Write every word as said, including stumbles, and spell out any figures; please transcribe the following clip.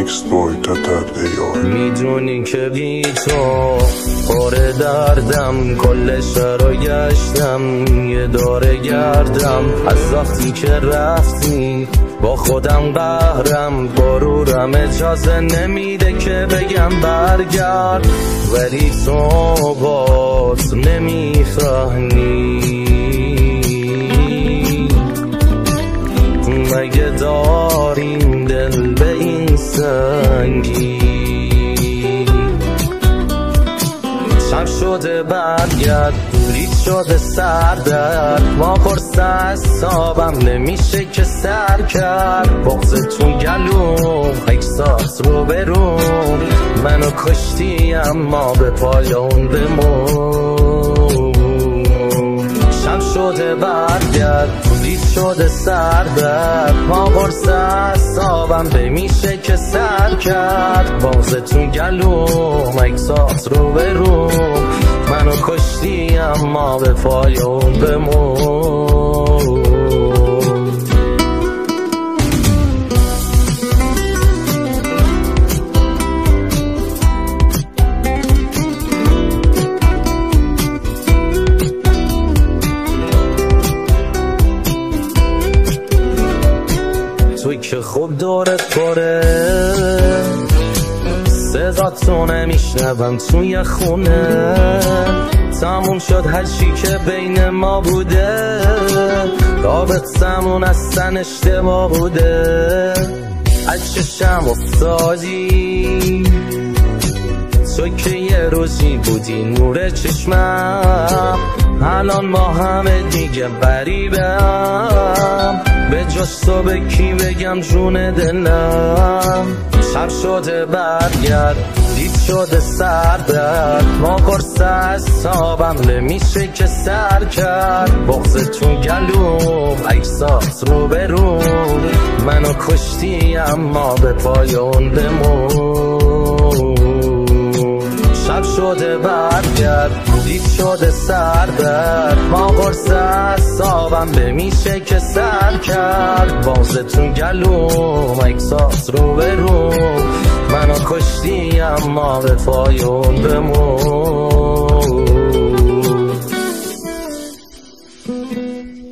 میکس بای تتر ایار. میدونی که بی تو پر دردم، کل شهر گشتم یه داره گردم. از وقتی که رفتی با خودم قهرم، غرورم اجازه نمیده که بگم برگرد. ولی تو باز نمیفهمی، مگه داریم دل به این سنگی؟ شب شده برگرد، دوری شده سردرد، ما قرص اعصابم نمیشه که سر کرد. بغض تو گلوم، اکساس رو بروم، منو کشتی اما به پایان بمون. شب شده برگرد، دوری شده سردرد، ما قرص اعصابم نمیشه که سر کرد. بغض تو گلوم، اکساس رو بروم، منو کشتی اما به پایان بمون. توی که خوب دورت پره، صداتو نمیشنوم توی خونه. تموم شد هر چی که بین ما بوده، رابطمون اصلا اشتباه بوده. از چشم افتادی تو که یه روزی بودی نور چشمم، الان ما همه دیگه غریبم. به جز تو به کی بگم جون دلم؟ شب شده برگرد، دید شده سردرد، ما قرص اعصابم نمیشه که سر کرد. بغض تو گلوم، اکساس رو بروم، منو کشتی اما به پایان بمون. شب شده برگرد، دید شده سردرد، ما قرص اعصابم نمیشه که سر کرد. بغض تو گلوم، اکساس رو بروم، منو کشتی اما به پایان بمون.